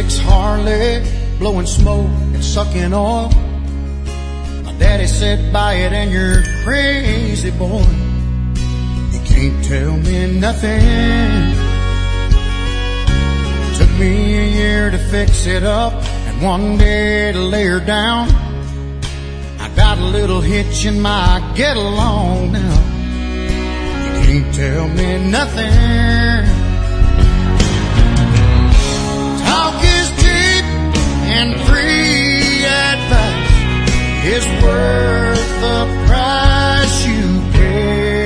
'86 Harley, blowing smoke and sucking oil. My daddy said, buy it and you're crazy, boy. You can't tell me nothing. Took me a year to fix it up and one day to lay her down. I got a little hitch in my get along now. You can't tell me nothing. Talk is cheap and free advice is worth the price you pay.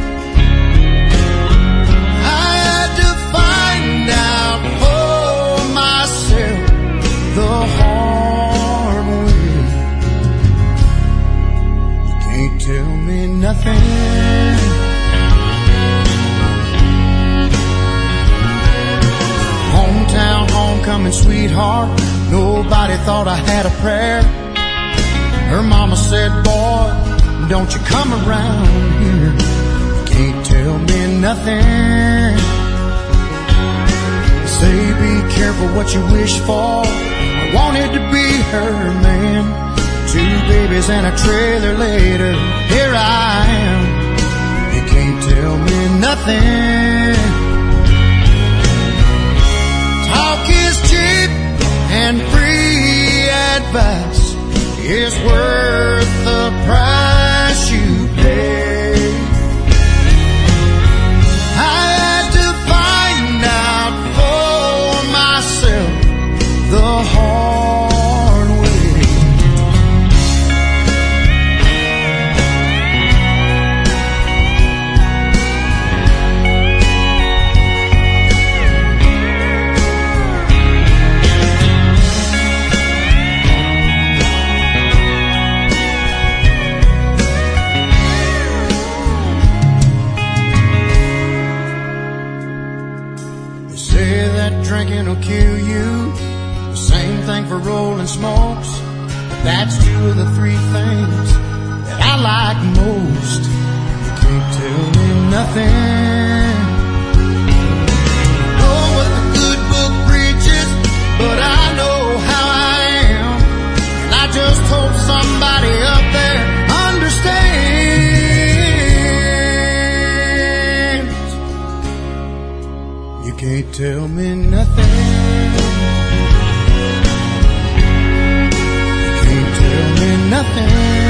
I had to find out for myself the hard way. You can't tell me nothing. Hometown homecoming sweetheart, nobody thought I had a prayer. Her mama said, boy, don't you come around here. You can't tell me nothing. Say be careful what you wish for. I wanted to be her man. 2 babies and a trailer later, here I am. You can't tell me nothing. Talk is cheap and free advice is worth the price you pay. I had to find out for myself the hard way. Say that drinking will kill you, the same thing for rolling smokes, but that's 2 of the 3 things that I like most. You can't tell me nothing. Know what the good book preaches, but I know how I am, and I just hope somebody up there understands. You can't tell me nothing. You can't tell me nothing.